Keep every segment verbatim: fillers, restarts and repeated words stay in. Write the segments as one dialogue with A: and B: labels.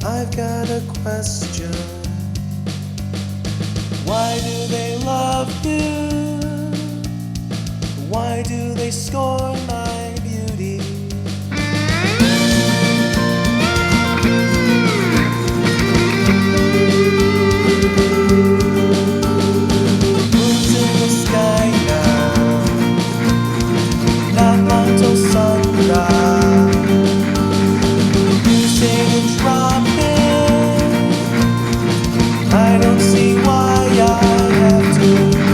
A: I've got a question. Why do they love you? Why do they scorn my beauty? Moon's in the sky now, not long till sunrise. Music and dropping, I don't see why I have to.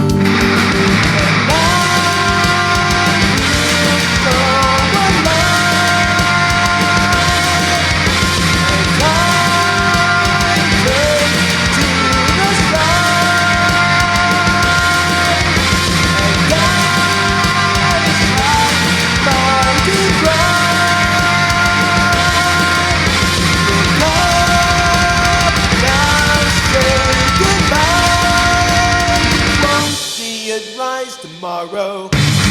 A: Rise tomorrow.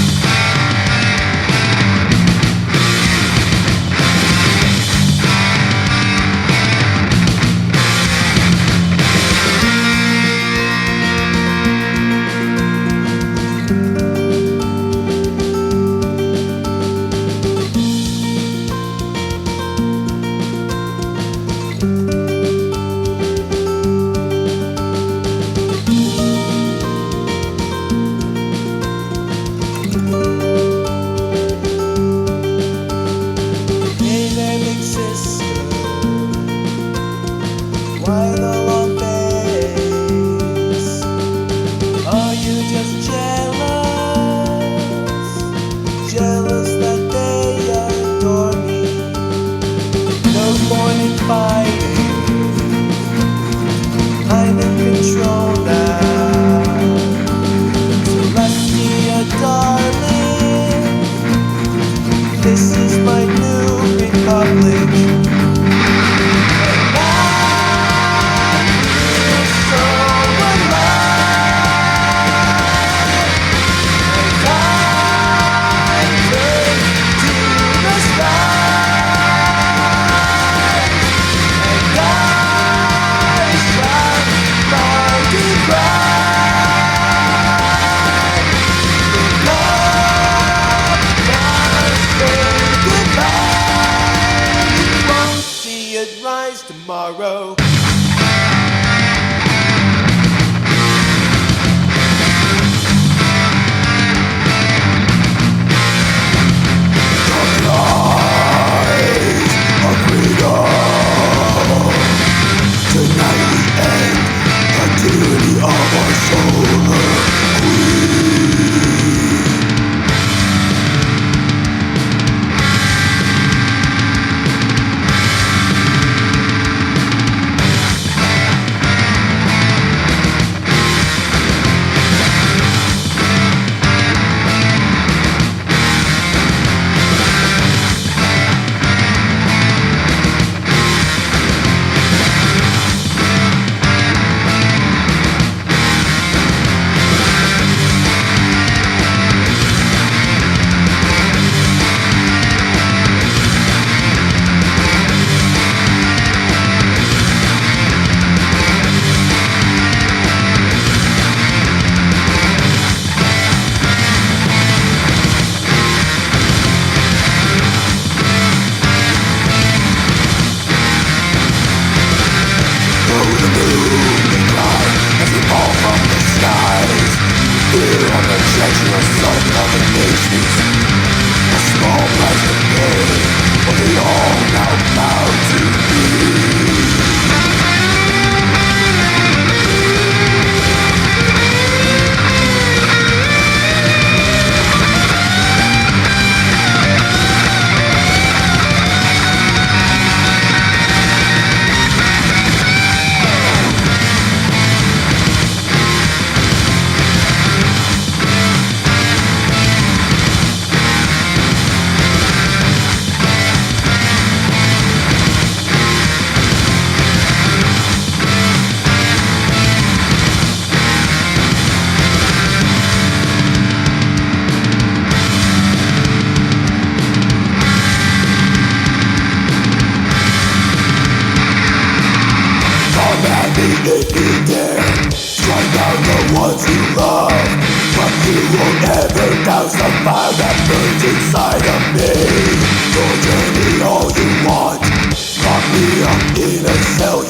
A: Why the long face? Are you just jealous? Jealous that they adore me? No point in fighting, I'm in control now. Celestia, darling, this is my new republic. Rise tomorrow. Treacherous son of the nations, a small price to pay, but they all now bow to me. me if you dare. Strike down the ones you love, but you will never douse the fire that burns inside of me. Torture me all you want, lock me up in a cell.